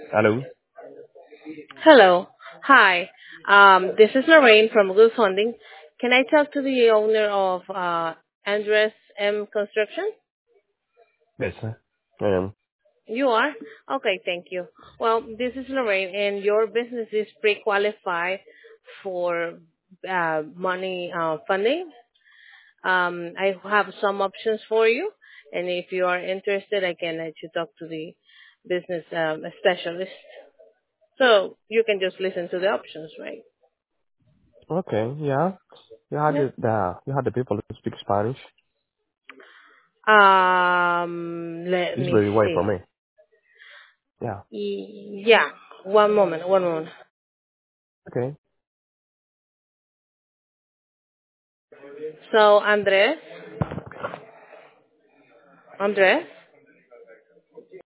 Hello. Hello. Hi. This is Lorraine from Good Funding. Can I talk to the owner of Andres M Construction? Yes, sir. I am. You are? Okay, thank you. Well, this is Lorraine, and your business is pre-qualified for money funding. I have some options for you, and if you are interested, I can let you talk to the business specialist. So you can just listen to the options, right? Okay. Yeah. Yeah. You had the people who speak Spanish. Let It's me very way for see. me. Yeah. Yeah, one moment, one moment. Okay. So, Andres,